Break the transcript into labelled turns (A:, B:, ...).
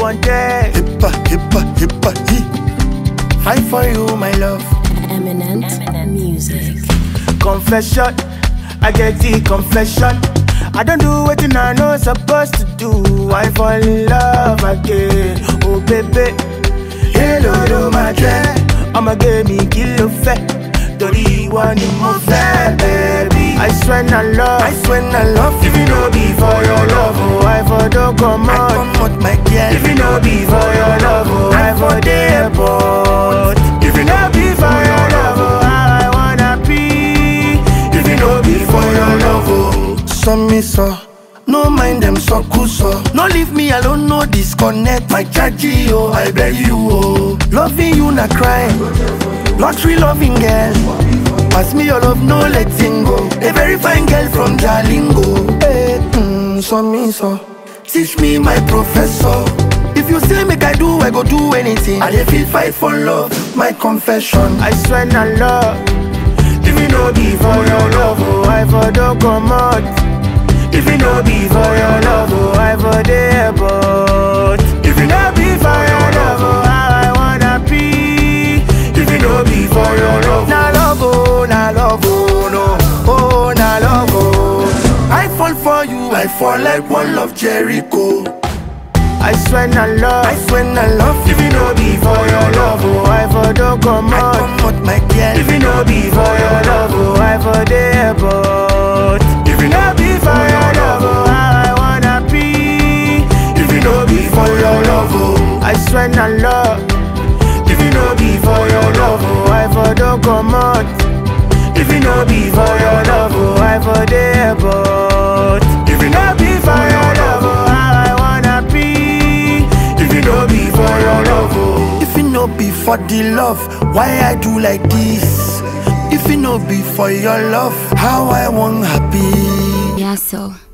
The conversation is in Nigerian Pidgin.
A: wanted.
B: Hippa, hippa, hippa, hee. Fight for you, my love.
C: Eminent music.
A: Confession, I get the confession. I don't do what I know supposed to do. I fall in love again. Oh baby, hello my dread. I'ma give me kilo fat. Tori one in my fat, baby. I swear I love. If you know be for your love, oh I for don't come out,
B: my girl.
A: If you know be for your love, oh I for the airport. If you know be for your love, oh I wanna be. If you know be for your love, oh.
B: Some me so, no mind them so cool so. No leave me alone, no disconnect my charge, oh I beg you, oh. Loving you na crime, lottery loving girl. Pass me your love, no letting go. A very fine girl from Jalingo. Hey, so me so, teach me my professor. If you say make I do, I go do anything. I dey feel fight for love, my confession.
A: I swear I love. If you know be for your love, oh I for don't come out. If you know be for your love, oh I for the airport. If you know be for your love, oh I wanna be. If you know be for your love,
B: na love, oh no, oh na love, oh. I fall for you, I fall like one of Jericho.
A: I swear I love. If you know be for your love, oh I for don't come out,
B: my girl.
A: If you know be for your love, oh I for the airport. If you know be for your love, oh I wanna be. If you know be for your love, oh I swear I love. If you know be for your love, oh I for don't come out. If you know be for your love, oh I for the airport. If you know be for your love, oh I wanna be. If you know be for your love, oh.
B: If you know be for the love, why I do like this? If you know be for your love, how I want happy.
C: Yeah, so.